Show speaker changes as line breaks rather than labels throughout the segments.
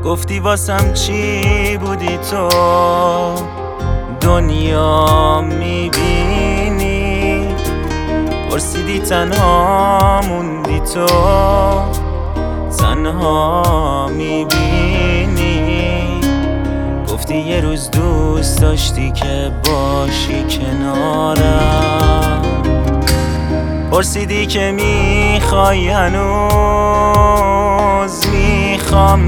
گفتی واسم چی بودی تو، دنیا میبینی. پرسیدی تنها موندی تو، تنها میبینی. گفتی یه روز دوست داشتی که باشی کنارم. پرسیدی که میخوای هنوز، میخوام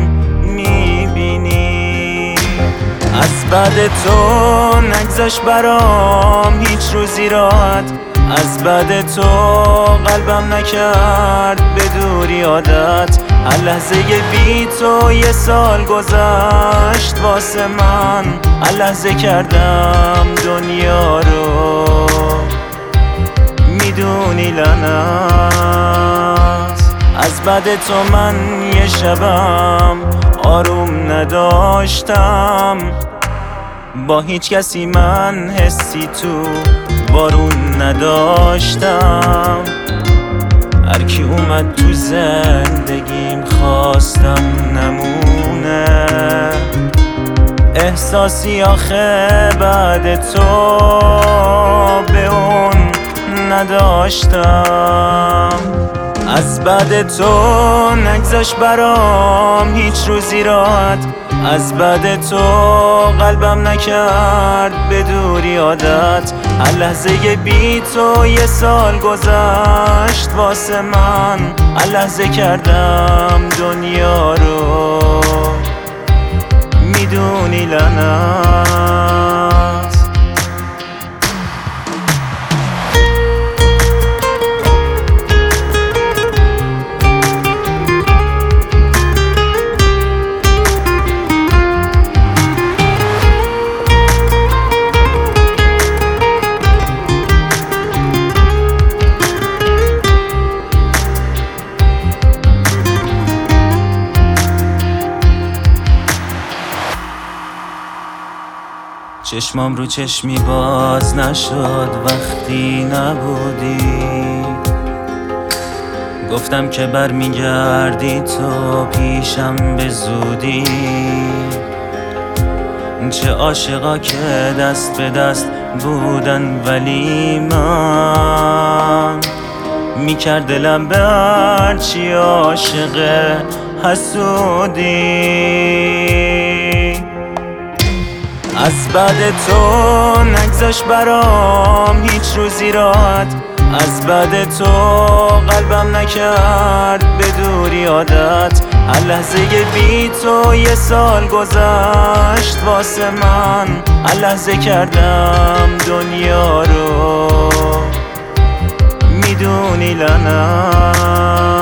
میبینی. از بعد تو نگذاش برام هیچ روزی راحت، از بعد تو قلبم نکرد به دوری عادت. هر لحظه بی تو یه سال گذشت واسه من، هر لحظه کردم دنیا رو میدونی لعنت. از بعد تو من یه شبم آروم نداشتم، با هیچ کسی من حسی تو بارون نداشتم. هر کی اومد تو زندگیم خواستم نمونه، احساسی آخه بعد تو به اون نداشتم. از بعد تو نگذاش برام هیچ روزی راحت، از بعد تو قلبم نکرد به دوری عادت. هر لحظه بی تو یه سال گذشت واسه من، هر لحظه کردم دنیا رو میدونی لعنت. چشمام رو چشمی باز نشد وقتی نبودی. گفتم که برمیگردی تو پیشم به زودی. چه عاشقا که دست به دست بودن ولی من میکرد دلم به هرچی عاشق حسودی. از بعد تو نگذاش برام هیچ روزی راحت، از بعد تو قلبم نکرد به دوری عادت. هر لحظه بی تو یه سال گذشت واسه من، هر لحظه کردم دنیا رو میدونی لعنت.